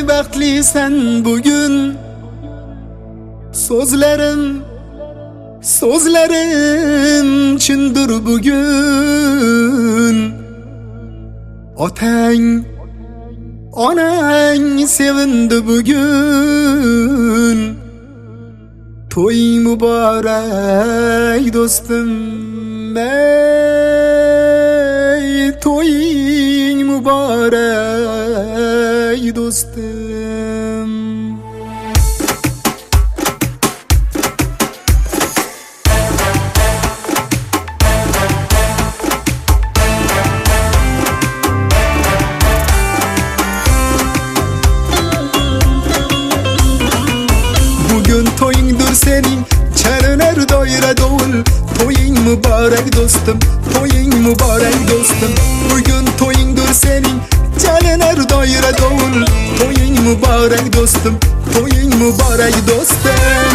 baxtlisan bugün. Sözlerim chindir bugün. Otang, onang sevindi bugün. To'y muborak do'stim, ey to'ying muborak do'stim. Bugün to'yingdir sening, chalinar doira dovul. To'ying muborak do'stim, to'ying muborak do'stim. Bugün to'yingdir sening, chalinar doira dovul. To'ying muborak do'stim, to'ying muborak do'stim.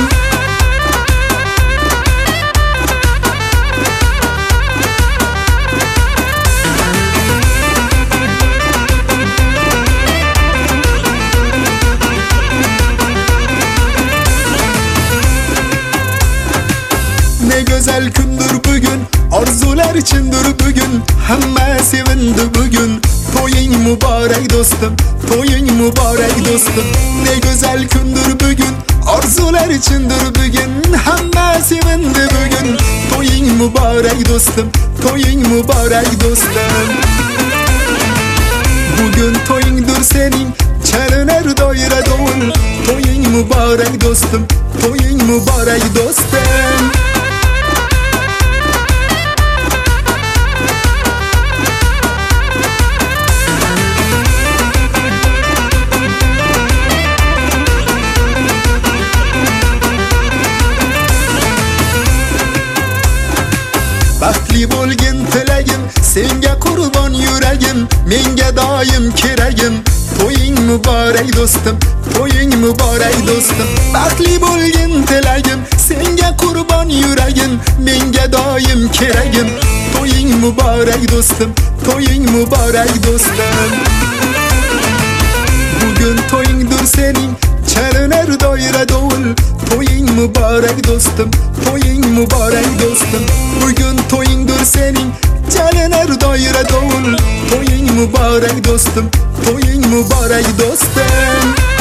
Ne güzel gündür bugün, arzular içindir bugün. Hamma sevindi bugün. To'ying muborak do'stim, to'ying muborak do'stim. Ne güzel gündür bugün, arzular içindir bugün. Hamma sevindi bugün. To'ying muborak do'stim, to'ying muborak do'stim. Bugün to'yingdir sening, chalinar doira dovul. To'ying muborak do'stim, to'ying muborak do'stim. Baxtli bo'lgin tilagim, senga qurbon yuragim, menga doim keragim. To'ying muborak do'stim, to'ying muborak do'stim. Baxtli bo'lgin tilagim, senga qurbon yuragim, menga doim keragim. To'ying muborak do'stim, to'ying muborak do'stim. Bugün to'yingdir sening, chalinar doira dovul. To'ying muborak do'stim, to'ying muborak do'stim. Bugün to'yingdir sening, chalinar doira dovul. To'ying muborak do'stim, to'ying muborak do'stim.